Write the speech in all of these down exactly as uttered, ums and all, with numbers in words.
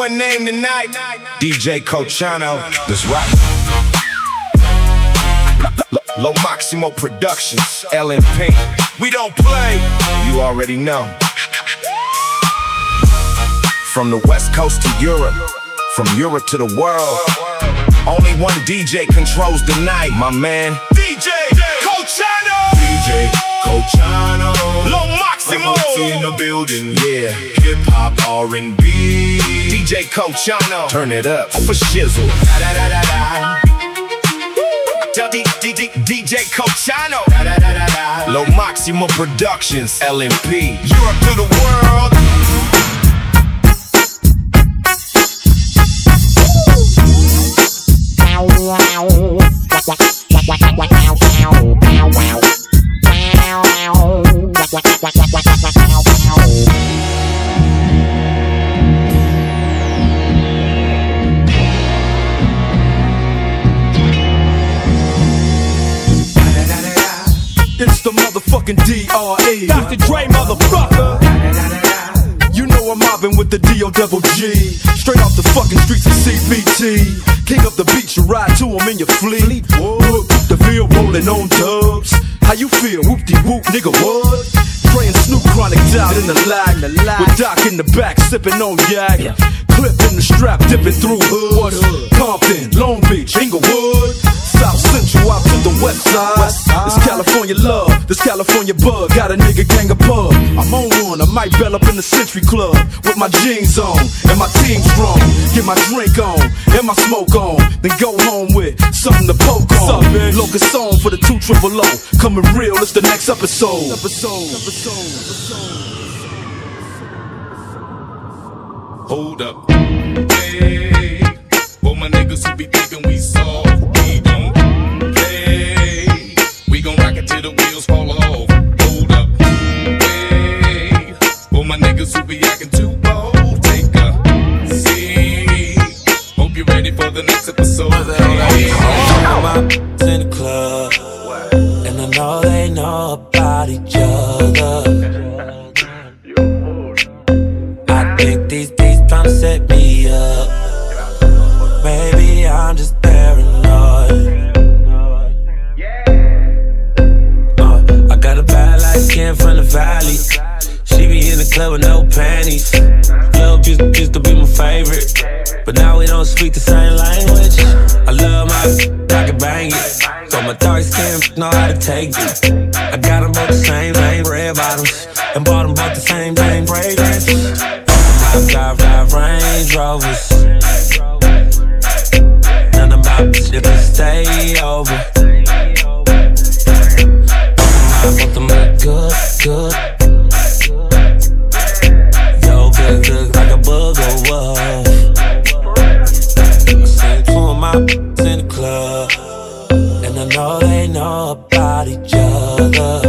one name tonight, D J Cochano. That's right. Lo Maximo Productions, L M P. We don't play, you already know. From the West Coast to Europe, from Europe to the world, only one D J controls the night, my man. D J Cochano. D J Cochano. Lo Maximo in the building, yeah. Hip hop, R and B. D J Cochano. Turn it up for shizzle. Da da da da da. D J Cochano. Da da da da da. Lo Maximo Productions, L M P. Europe to the world. It's the motherfucking D R E, Doctor Dre, motherfucker. You know I'm mobbing with the D O double G, straight off the fucking streets of C B T. King up the beach, you ride to him in your fleet. Whoop, the field rolling on dubs. How you feel? Whoop-de-whoop, nigga, what? Dre and Snoop Chronic out in the lag, with Doc in the back, sipping on yak. Clip in the strap, dipping through hood. Compton, Long Beach, Inglewood, South Central out to the west side. This California love, this California bug, got a nigga gang of pub. I'm on one, I might bell up in the Century Club with my jeans on and my team strong. Get my drink on and my smoke on, then go home with something to poke on. Locust song for the two triple O, coming real. It's the next episode. Episode. Episode. Episode. Hold up, hey, for my niggas who be thinking we soft, we don't play. We gon' rock it till the wheels fall off. Hold up, hey, for my niggas who be acting too bold, take a seat. Hope you're ready for the next episode. Hey. I'm out in the club, and I know they know about each other. I think these beats tryna set me up. Maybe I'm just paranoid. uh, I got a bad light skin from the valley. She be in the club with no panties. Love used, used to be my favorite, but now we don't speak the same language. I love my, I can bang it, so my dark skin know how to take it. I got them both the same name, red bottoms, and bought them both the same name, fragrance. I drive, drive Range Rovers. None of my shit will stay over. I want them look good, good. Yo, good, look like a booger wolf. I seen two of my in the club, and I know they know about each other.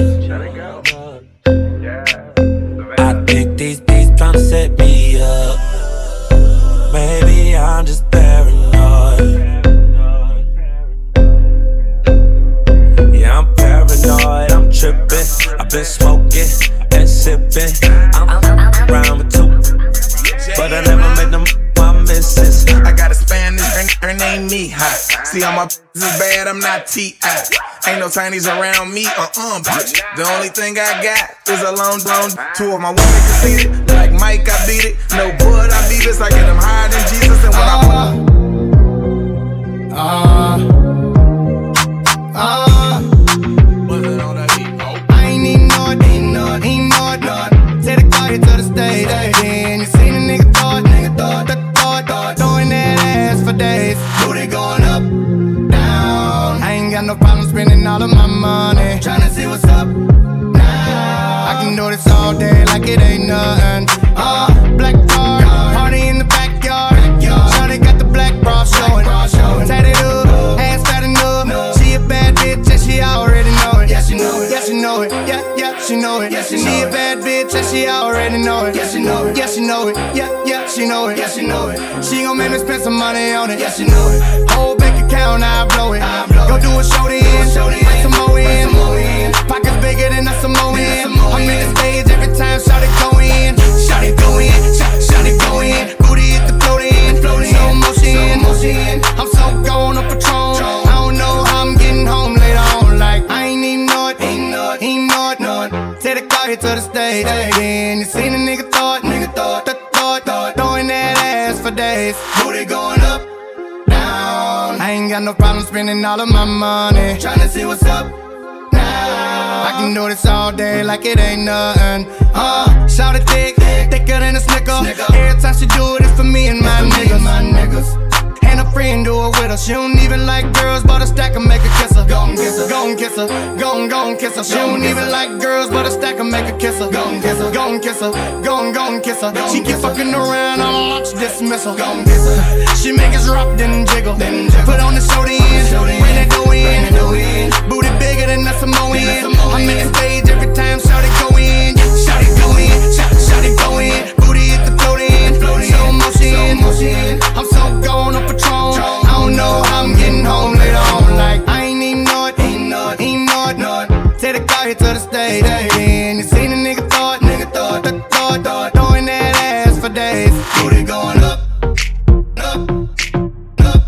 I think these beats tryna set me up. Maybe I'm just paranoid. Yeah, I'm paranoid, I'm tripping. I've been smoking and sipping. I'm around with two, but I never made them my missus. I got a Spanish, her, her name Mija. See all my is bad, I'm not T I Ain't no tinies around me, uh-uh, bitch. The only thing I got is a long blown. Two of my women conceited, like Mike, I beat it. No blood, I beat this, I get them higher than Jesus. And when I put Ah, ah, was it on that beat? Oh. I ain't even know it, ain't know it, ain't know it, know it. Take the car here to the stage, then you seen a nigga thought, nigga thought, th- thought, thought, throwing that ass for days. Booty going up, down. I ain't got no problem spending all of my money, tryna see what's up now. I can do this all day like it ain't nothing. Uh, black car, party in the backyard. Shawty got the black bra showing, tatted up, ass fat enough. She a bad bitch and she already know it. Yeah, she know it. Yeah, she know it. Yeah, yeah, she know it. Yeah, she, she a bad bitch and she already know it. Yeah, she know it. Yeah, she know it. Yeah, yeah, she know it. Yeah, she know it. She gon' make me spend some money on it. Yeah, she know it. Whole bank account, I blow it. Go do a show then, bring some more in. Pockets bigger than a Samoan. I'm in the stage every time, shout it go in. Shout it go in. Shout it go in. Booty hit the floor in. to the stage. Then you seen a nigga thought, nigga thought, th- thought, thought, throwing that ass for days. Booty going up, down. I ain't got no problem spending all of my money, tryna see what's up now. I can do this all day like it ain't nothing. Uh, shout it thick, thicker than a snicker. Every time she do it, it's for me and my niggas. My niggas. And a friend do it with her. She don't even like girls, but a stack and make her kiss her. Gon' kiss her, gon' kiss her, gon' gon' kiss her. She don't even like girls, but a stack and make her kiss her. Gon' kiss her, gon' kiss her, gon' gon' kiss her. She keep fucking around on launch dismissal. Gon' kiss her. She make us rock then jiggle. Put on the show the end, bring that dough in. Booty bigger than a Samoan. I'm in the stage every time shout it go in, shout it go in, shout shout it go in. Booty hit the float in, slow motion. I'm so gone on Patron. I don't know how I'm getting home later on. Like I ain't even know it, ain't know it, ain't know it, know it. Take the car here to the stage. Then you seen a nigga thought, nigga thought, th- thought, thought, throwing that ass for days. Booty going up, up, up,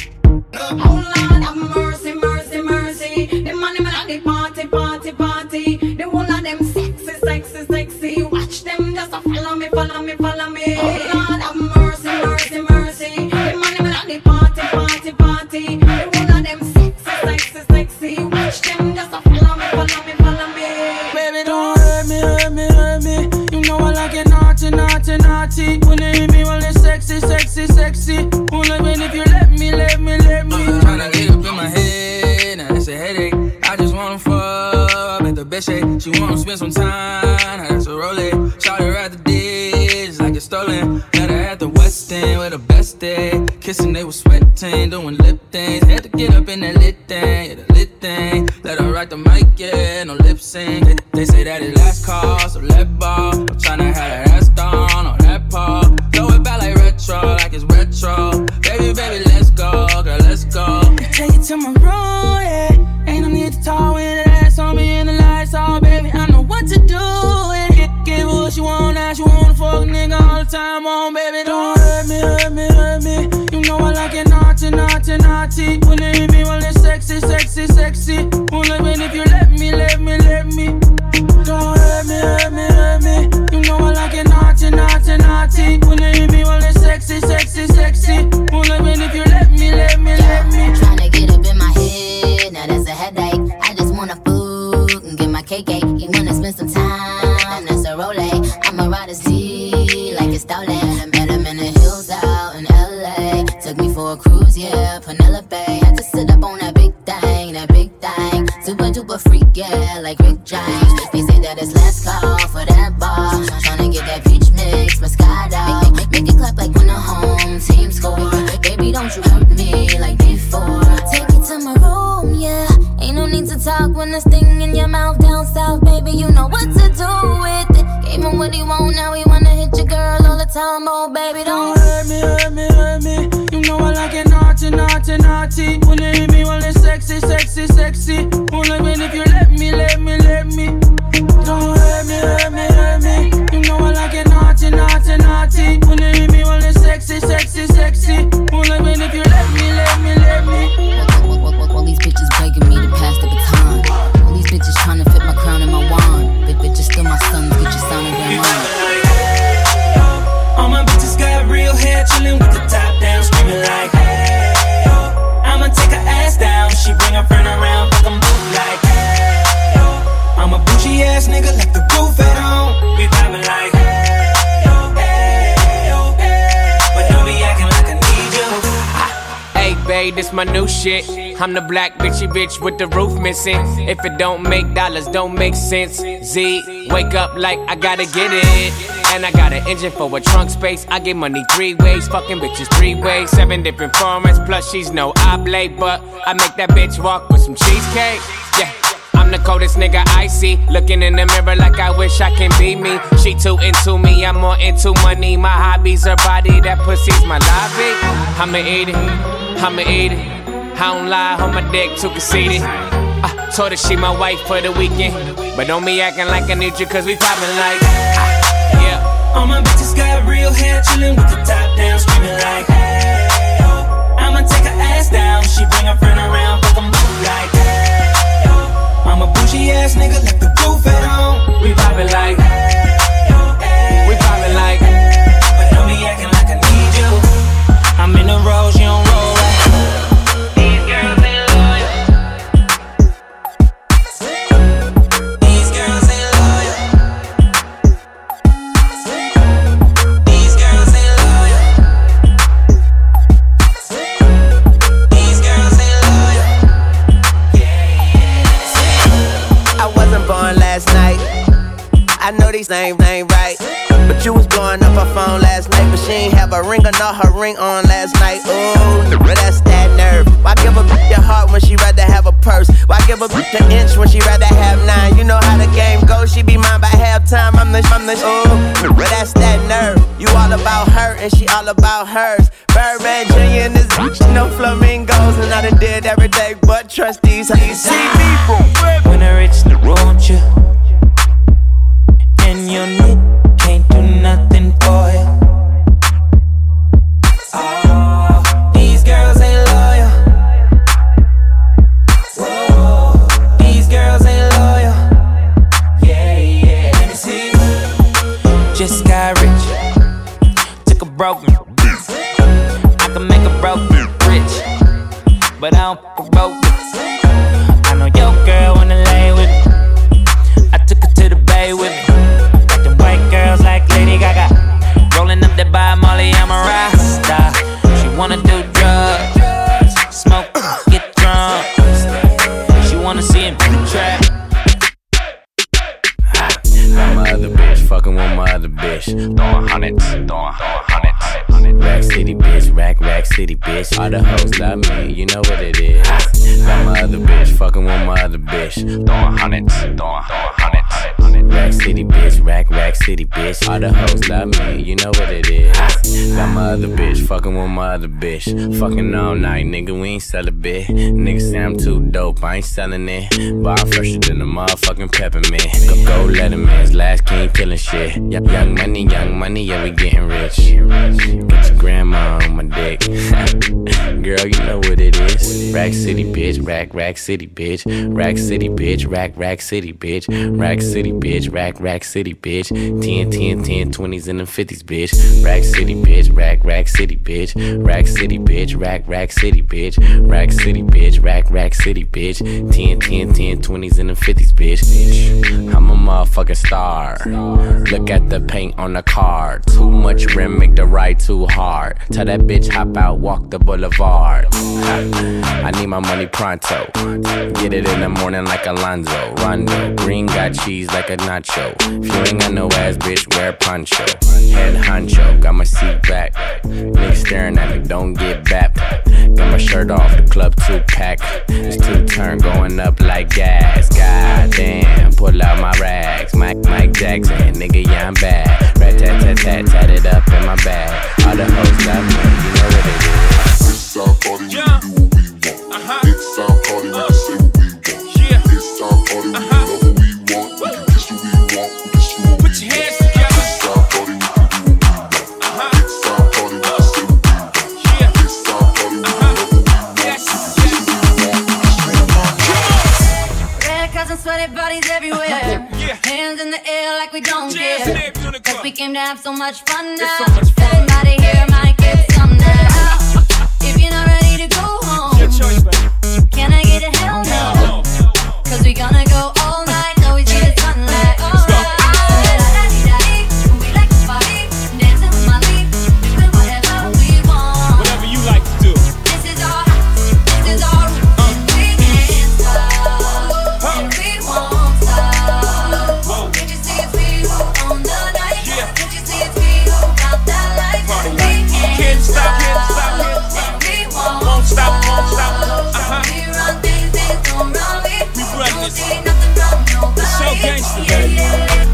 up. Oh Lord, have mercy, mercy, mercy. The money man at the party, party, party. The whole of them sexy, sexy, sexy. Watch them just a follow me, follow me, follow me. Oh Lord, have mercy, mercy, mercy. The money man at the party, party, party. The whole of them sexy, sexy, sexy. Watch them just a follow me, follow me, follow me. Baby, don't hurt me, hurt me, hurt me. You know I like it naughty, naughty, naughty. When you hit me, well it's sexy, sexy, sexy. Only when if you let me, let me, let me. I'm tryna get up in my head, now it's a headache. I just wanna fuck at the best shape. She wanna spend some time, now that's a Rolex. Shout her at the dish like it's stolen. Met her at the West End with the best day. Kissing, they was sweating, doing lip things. Had to get up in that lit thing, yeah, the lit thing. Let her rock the mic, yeah, no lip sync. They, they say that it last call, so let ball. I'm tryna have that ass down on that paw. Throw it back like retro, like it's retro. Baby, baby, let's go, girl, let's go. Take it to my room, yeah. Ain't no need to talk with that ass on me in the lights, oh baby. I know what to do. And get, give her what she want, now she wanna fuck nigga all the time, on baby. Don't hurt me, hurt me, hurt me. You know I like it naughty, naughty, naughty. When you hit me, well it's sexy, sexy, sexy. Only when if you let me, let me, let me. Don't hurt me, hurt me, hurt me. You know I like it naughty, naughty, naughty. When you hit me, well it's sexy, sexy, sexy. Only when if you let me, let me, let me. Tryna get up in my head, now that's a headache. I just wanna food and get my cake cake. You wanna spend some time, that's a Rolex. I'ma ride a Z like it's stolen. Met him in the hills out in L A. Took me for a cruise, yeah, Penelope. Had to sit up on that big thing, that big thing. Super duper freak, yeah, like Rick James. They say that it's last call for that bar. Tryna get that peach mix, Moscato. Make, make, make it clap like when the home team score. Baby, don't you hurt me like before. Take it to my room, yeah. Ain't no need to talk when there's thing in your mouth down south, baby. You know what to do with it. Gave him what he want, now he wanna hit your girl all the time, oh baby. Don't Don't hurt me, hurt me, hurt me. You know I like it naughty, naughty, naughty. When you hit me, well it's sexy, sexy, sexy. Only when if you let me, let me, let me. Don't hurt me, hurt me, hurt me. You know I like it naughty, naughty, naughty. When you hit me, well it's sexy, sexy, sexy. Only when if you let me, let me, let me. All these bitches begging me to pass the baton. All these bitches trying to fit my crown and my wand. Big bitches still my sons, get your son and grandma. All my bitches got real hair, chillin' with the top down, screaming like, hey, yo. I'ma take her ass down, she bring her friend around, fuck 'em both like, hey, yo. I'm a bougie ass nigga, like the roof at home. We poppin' like, hey, yo, hey, yo, hey. But don't be acting like I need you. Hey, babe, this my new shit. I'm the black bitchy bitch with the roof missing. If it don't make dollars, don't make sense. Z, wake up like I gotta get it. And I got an engine for a trunk space. I get money three ways, fucking bitches three ways. Seven different formats, plus she's no oblate. But I make that bitch walk with some cheesecake. Yeah, I'm the coldest nigga I see. Looking in the mirror like I wish I can be me. She too into me, I'm more into money. My hobby's her body, that pussy's my lobby. I'ma eat it, I'ma eat it. I don't lie, on my dick, too conceited. I told her she my wife for the weekend. But don't be acting like I need you, cause we poppin' like, ah, yeah. All my bitches got real hair, chillin' with the top down, screaming like, hey, yo. I'ma take her ass down, she bring her friend around, fuck 'em both like, hey, yo. I'm a bougie ass nigga, like the roof at home. We poppin' like, shorty's name, name right. But you was blowing up her phone last night, but she ain't have a ring or not her ring on last night. Ooh, but that's that nerve. Why give a bitch your heart when she rather have a purse? Why give a bitch an inch when she rather have nine? You know how the game goes, she be mine by halftime. I'm the, I'm the, ooh, but that's that nerve. You all about her and she all about hers. Birdman Junior and this bitch, no flamingos. And I done did every day but trust these. You see me from when I reach the road, you and your nigga can't do nothing for you. Oh, these girls ain't loyal. Whoa, these girls ain't loyal. Yeah, yeah, let me see. Just got rich, took a broken. I can make a broke rich, but I don't fuck a broke. I know your girl wanna lay with me. I took her to the bay with me. Got them white girls like Lady Gaga, rolling up that by Molly, I'm a Rasta. She wanna do drugs, smoke, get drunk. She wanna see him in the trap. Got my other bitch, fucking with my other bitch. Throwing hundreds, throwing hundreds. Rack City bitch, rack, rack city bitch. All the hoes love me, you know what it is. Got my other bitch, fucking with my other bitch. Throwing hundreds, throwing hundreds. Rack City bitch, rack, rack city bitch. All the hoes love me, you know what it is. Got my other bitch, fucking with my other bitch. Fucking all night, nigga, we ain't sell a bit. Niggas say I'm too dope, I ain't selling it. But I'm fresher than a motherfucking peppermint. Go, go Letterman's last king killing shit. Young, young money, young money, yeah, we getting rich. Got your grandma on my dick. Girl, you know what it is. Rack City bitch, rack, rack city bitch. Rack City bitch, rack, rack city bitch. Rack City bitch, rack, rack city bitch. ten, ten, ten, twenties and them fifties bitch. Rack City bitch, rack, rack city bitch. Rack City bitch, rack, rack city bitch. Rack City bitch, rack, rack city bitch. ten, ten, ten, twenties and them fifties bitch. I'm a motherfucking star. Look at the paint on the car. Too much rim, make the ride too hard. Tell that bitch hop out, walk the boulevard. I need my money pronto. Get it in the morning like Alonzo. Rondo, green got cheese like a nacho. If you ain't got no ass, bitch, wear poncho. Head honcho, got my seat back. Niggas staring at me, don't get back. Got my shirt off, the club two pack. It's two turn going up like gas. Goddamn, pull out my rags. Mike, Mike Jackson, nigga, yeah, I'm bad. Rat tat tat tat, tat it up in my bag. All the hoes love me, you know what it is. It's our party, we can do what we want. Uh-huh. It's our party, we can say what we want. Yeah. It's our party, we uh-huh. can love what we want. We can kiss who we want, we can screw what Put we your hands want. Together. It's our party, we can do what we want. Uh-huh. It's our party, we can say what we want. Yeah. It's our party, we uh-huh. can love what we want. Yes. We can kiss who we want, we can screw what we want. Red cups and sweaty bodies everywhere. Yeah. Hands in the air like we don't Jazz care. Cause we came to have so much fun now. So much fun. Everybody here might get some now. If you're not ready to go home, your choice, can I get a hell no? Cause we gonna go all night till we see the sunlight. All right. We like to party, dancing with my lead, doing whatever we want. Whatever you like to do. This is our house, this is our room. And we can't stop, and we won't stop. Can't you see it's we on the night? Can't you see it's we got that light? We can't stop, can't stop. Won't stop, won't stop. Uh-huh. We run things, things don't run me. We run don't this. see nothing from nobody. It's so gangsta, yeah, baby. Yeah.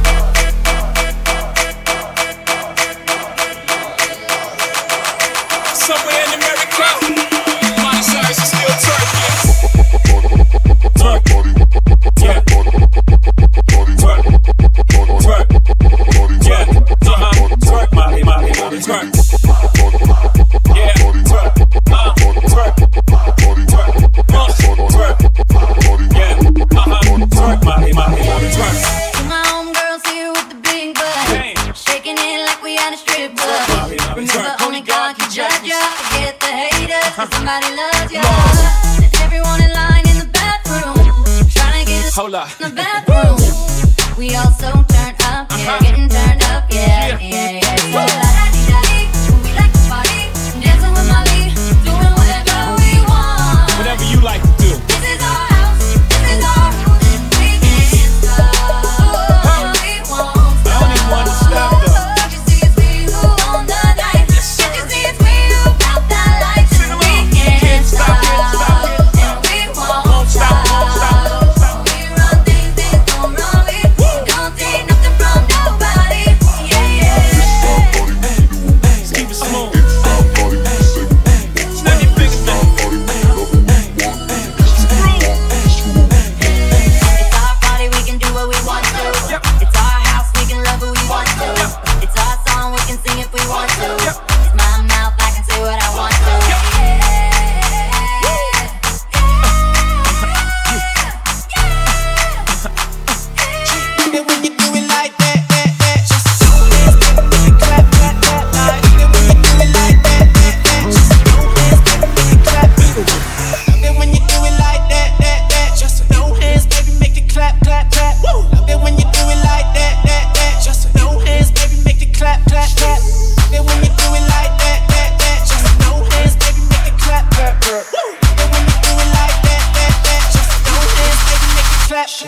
Somewhere in America, Miley Cyrus is still twerking. Twerk. Yeah. Twerk. Twerk. Yeah. Uh-huh. Twerk, Molly, Molly, Molly, twerk. Yeah. Twerk. Uh, twerk. Twerk. Uh, twerk. Yeah. Uh-huh. Twerk, Molly, Molly, Molly, twerk. To my homegirls here with the big butt, shaking it like we at a strip club. Remember, only God can judge ya. Forget the haters, cause somebody loves ya. And everyone in line in the bathroom, trying to get us Hold up. in the bathroom. We all so turned up, yeah, Uh-huh. getting turned up, yeah, yeah, yeah. So la-da-dee-da-dee, we like to party, dancing with my lead, doing whatever we want. Whatever you like to do. This is our house, this is our room, and we can't stop. We won't stop.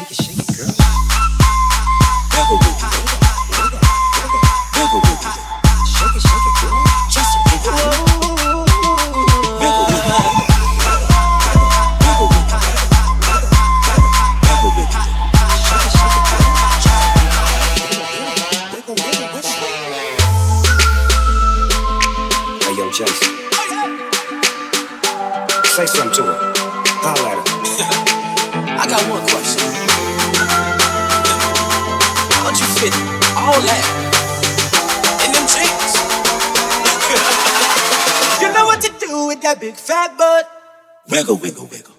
shake it, shake it, girl. Wiggle, wiggle, wiggle, wiggle, wiggle, wiggle, wiggle. Shake it, shake it, girl. Just wiggle, wiggle, wiggle, wiggle, wiggle, wiggle, wiggle. Shake it, shake it, girl. Wiggle, wiggle, wiggle. Hey, yo, Jason. Say something to her. Holla at her. I got one question. How'd you fit all that in them jeans? You know what to do with that big fat butt. Wiggle, wiggle, wiggle.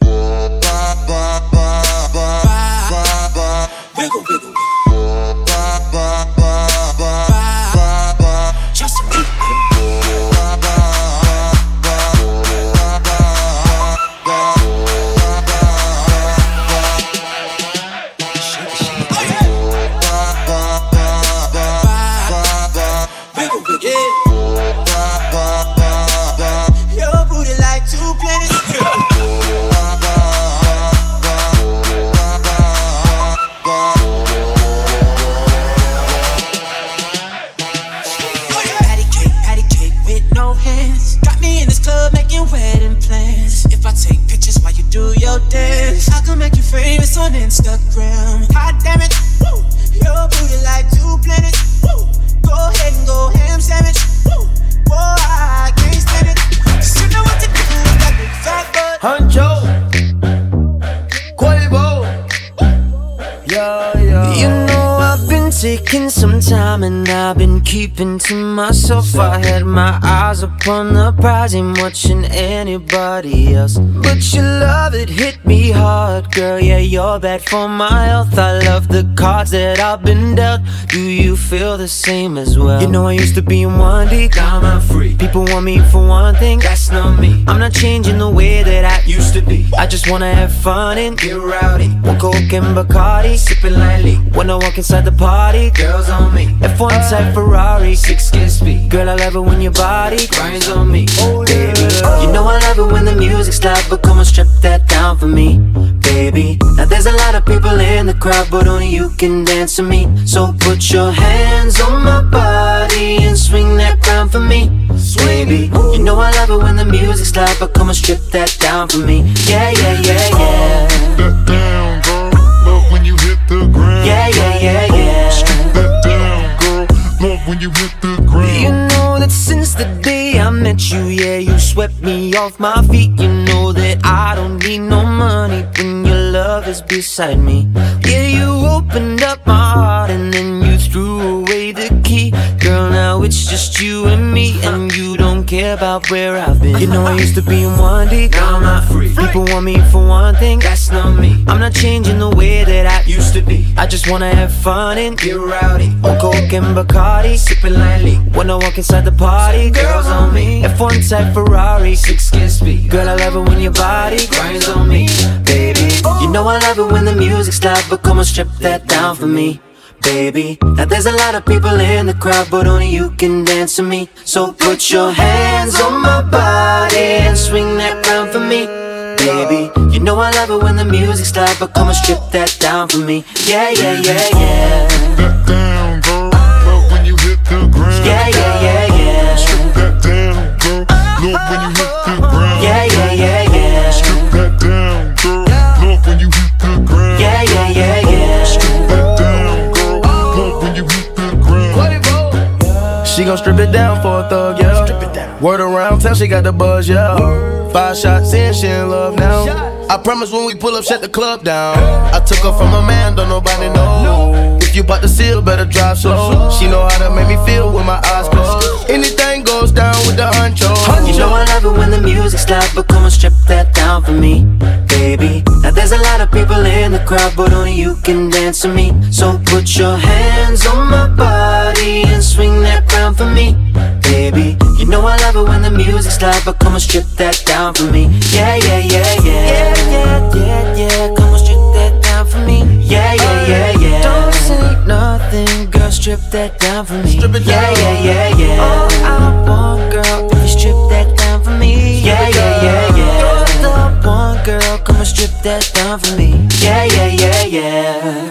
Wiggle, wiggle, wiggle. Just a wiggle. Your booty like two planets. Patty cake, patty cake with no hands. Got me in this club making wedding plans. If I take pictures while you do your dance, I can make you famous on Instagram. Hot damn it, woo. Your booty like two planets. Woo. Go ahead and go ham sandwich. Woo. Boy, I can't stand it. Cause you know what to do with that big fat butt. Huncho, Quavo, yeah, yeah. You know I've been taking some time and I've been keeping to myself. I had my eyes upon the prize, ain't watching anybody else. But your love, it hit me hard, girl. Yeah, you're bad for my health. I love the cards that I've been dealt. Do you feel the same as well? You know I used to be in one deep, now I'm free. People want me for one thing, that's not me. I'm not changing the way that I used to be. I just wanna have fun and get rowdy. One Coke and Bacardi, sipping lightly. When I walk inside the party, girls on me. F one type Ferrari, six can speed. Girl, I love it when your body grinds on me. Oh, baby, you know I love it when the music's loud, but come on, strip that down for me, baby. Now there's a lot of people in the crowd, but only you can dance to me. So put your hands on my body and swing that crown for me, baby. You know I love it when the music's loud, but come on, strip that down for me. Yeah, yeah, yeah, yeah. That down, girl. Love when you hit the ground. Yeah, yeah, yeah, yeah. Strip that down, girl. Love when you hit the ground. You know that since the day I met you, yeah, you swept me off my feet. You know that I don't need no money when your love is beside me. Yeah, you opened up my heart and then you threw away the key. Girl, now it's just you and me, and you don't care about where I've been. You know I used to be in one deep, now I'm not free. People want me for one thing, that's not me. I'm not changing the way that I used to be. I just wanna have fun and get rowdy. On Coke and Bacardi, sipping lightly. When I walk inside the party, girls on me. F one type Ferrari, six can speed. Girl, I love it when your body grinds on me, baby. You know I love it when the music's loud, but come on, strip that down for me, baby. Now there's a lot of people in the crowd, but only you can dance to me. So put your hands on my body and swing that crown for me, baby. You know I love it when the music's loud, but come on, strip that down for me. Yeah, yeah, yeah, yeah. That down, girl. Love when you hit the ground. Yeah, yeah, yeah, yeah. Strip that down, girl. Love when you hit the ground. Yeah, yeah, yeah, yeah. Strip that down, girl. Love when you hit the ground. Yeah, yeah, yeah, yeah. Strip that down, girl. Love when you hit the ground. She gon' strip it down for a thug, yeah. Strip it down. Word around town, she got the buzz, yeah. Five shots in, she in love now. I promise when we pull up, shut the club down. I took her from a man, don't nobody know. If you bout to seal, better drive slow. She know how to make me feel with my eyes closed. Anything goes down with the honcho. You know I love it when the music's loud, but come on, strip that down for me, baby. Now there's a lot of people in the crowd, but only you can dance to me. So put your hands on my body and swing that crown for me, baby. You know I love it when the music's loud, but come on, strip that down for me. Yeah, yeah, yeah, yeah. Yeah, yeah, yeah, yeah. Come on, strip that down for me. Yeah, yeah, yeah, yeah. Don't say nothing, girl, strip that down for me. Strip it down. Yeah, yeah, yeah, yeah. All I want, girl, if you strip that down for me. Yeah, yeah, yeah, yeah. You're the one, girl, come on, strip that down for me. Yeah, yeah, yeah, yeah.